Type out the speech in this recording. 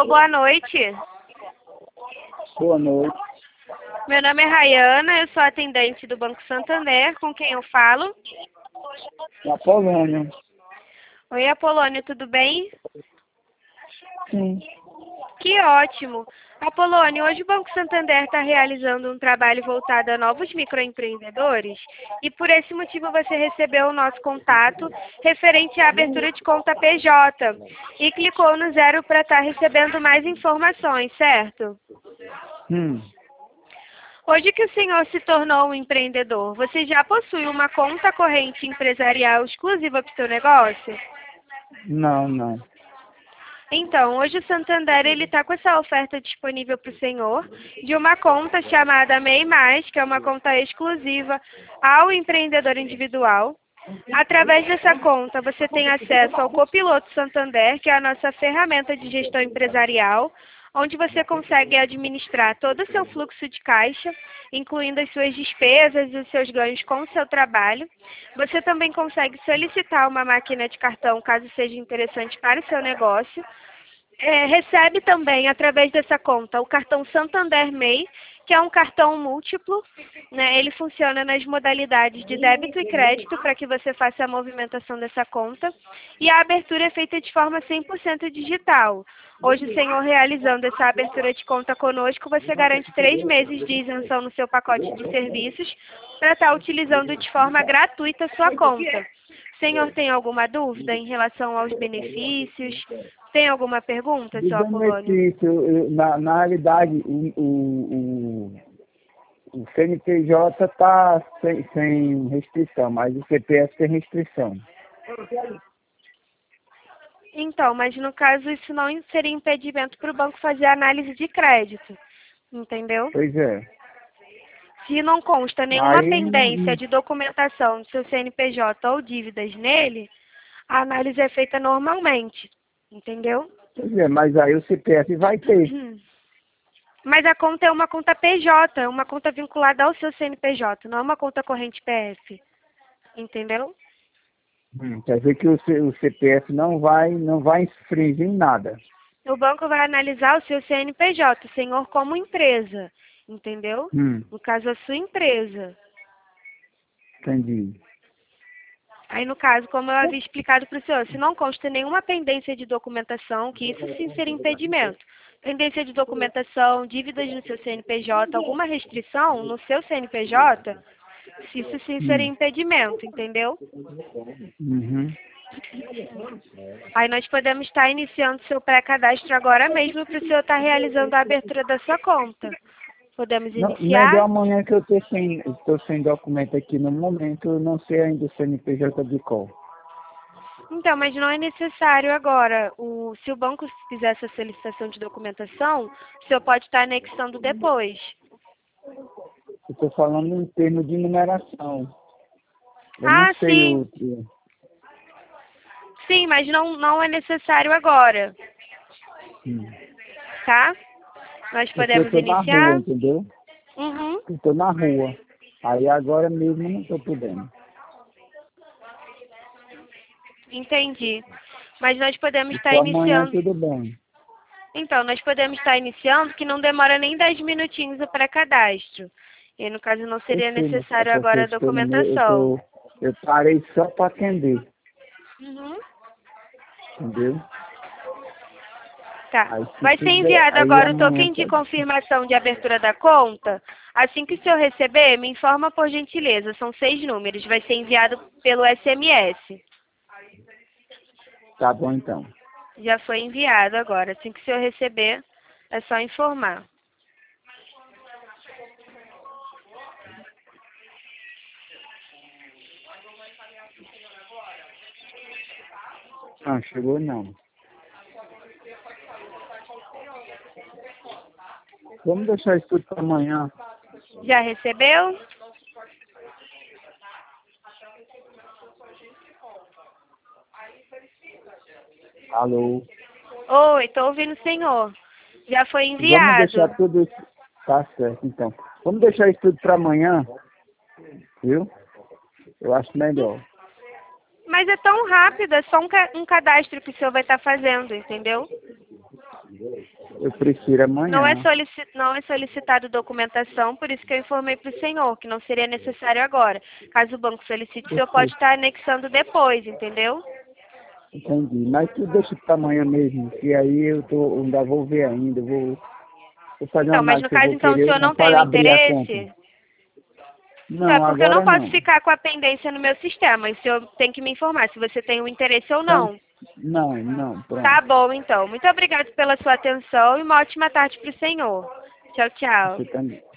boa noite. Boa noite. Meu nome é Rayana, eu sou atendente do Banco Santander, com quem eu falo? Apolônio. Oi, Apolônio, tudo bem? Sim. Que ótimo! Apolônio, hoje o Banco Santander está realizando um trabalho voltado a novos microempreendedores e por esse motivo você recebeu o nosso contato referente à abertura de conta PJ e clicou no 0 para estar recebendo mais informações, certo? Hoje que o senhor se tornou um empreendedor, você já possui uma conta corrente empresarial exclusiva para o seu negócio? Não. Então, hoje o Santander ele está com essa oferta disponível para o senhor de uma conta chamada MEI+, que é uma conta exclusiva ao empreendedor individual. Através dessa conta, você tem acesso ao Copiloto Santander, que é a nossa ferramenta de gestão empresarial, onde você consegue administrar todo o seu fluxo de caixa, incluindo as suas despesas e os seus ganhos com o seu trabalho. Você também consegue solicitar uma máquina de cartão, caso seja interessante para o seu negócio. Recebe também, através dessa conta, o cartão Santander MEI, que é um cartão múltiplo, né? Ele funciona nas modalidades de débito e crédito para que você faça a movimentação dessa conta. E a abertura é feita de forma 100% digital. Hoje, o senhor realizando essa abertura de conta conosco, você garante 3 meses de isenção no seu pacote de serviços para estar utilizando de forma gratuita a sua conta. O senhor tem alguma dúvida em relação aos benefícios? Tem alguma pergunta, De seu Apolônio? benefício, na realidade, o CNPJ está sem restrição, mas o CPF tem restrição. Então, mas no caso isso não seria impedimento para o banco fazer análise de crédito, entendeu? Pois é. Se não consta nenhuma pendência Aí, de documentação do seu CNPJ ou dívidas nele, a análise é feita normalmente, entendeu? pois é, mas aí o CPF vai ter. Mas a conta é uma conta PJ, uma conta vinculada ao seu CNPJ, não é uma conta corrente PF, entendeu? Quer dizer que o CPF não vai infringir em nada. O banco vai analisar o seu CNPJ, o senhor como empresa, entendeu? No caso, a sua empresa. Entendi. Aí, no caso, como eu havia explicado para o senhor, se não consta nenhuma pendência de documentação, que isso sim seria impedimento. Pendência de documentação, dívidas no seu CNPJ, alguma restrição no seu CNPJ, isso sim seria impedimento, entendeu? Uhum. Aí nós podemos estar iniciando seu pré-cadastro agora mesmo para o senhor estar realizando a abertura da sua conta. Podemos Não, iniciar? melhor amanhã que eu estou sem documento aqui no momento, eu não sei ainda o CNPJ de qual. Então, mas não é necessário agora. Se o banco fizer essa solicitação de documentação, o senhor pode estar anexando depois. Eu estou falando em termos de numeração. Eu não Ah, sei sim. Sim, mas não é necessário agora, tá? Nós Porque eu podemos estou na rua, iniciar? entendeu? Uhum, Eu estou na rua. Aí agora mesmo eu não estou podendo. entendi. Mas nós podemos estar Então amanhã iniciando. tudo bem. Então, nós podemos estar iniciando, que não demora nem 10 minutinhos o pré-cadastro. E no caso não Eu seria sei, mas é necessário porque agora a documentação. eu parei só para atender, Uhum. entendeu? Tá. Aí se Vai ser puder, enviado aí agora o amanhã token de pode. confirmação de abertura da conta. Assim que o senhor receber, me informa por gentileza. São 6 números. Vai ser enviado pelo SMS. Tá bom então. Já foi enviado agora. Assim que o senhor receber, é só informar. Ah, chegou não. Vamos deixar isso tudo para amanhã. Já recebeu? Alô? Oi, estou ouvindo o senhor. Já foi Vamos deixar enviado. tudo isso. Tá certo, então. Vamos deixar isso tudo para amanhã, viu? Eu acho melhor. Mas é tão rápido, é só um cadastro que o senhor vai estar fazendo, entendeu? Eu prefiro amanhã. Não é solicitado documentação, por isso que eu informei para o senhor, que não seria necessário agora. Caso o banco solicite, o senhor pode estar anexando depois, entendeu? Entendi. Mas tu deixa para amanhã mesmo, que aí eu ainda vou ver ainda, vou fazer uma Não, mas análise no que eu caso, vou então, o querer, senhor não não tem pode o abrir a conta. interesse? Então, é Não, porque eu não agora posso não. ficar com a pendência no meu sistema. O senhor tem que me informar se você tem o interesse ou Então, não. não, Tá pronto. bom, então. Muito obrigada pela sua atenção e uma ótima tarde para o senhor. Tchau, tchau. Você também.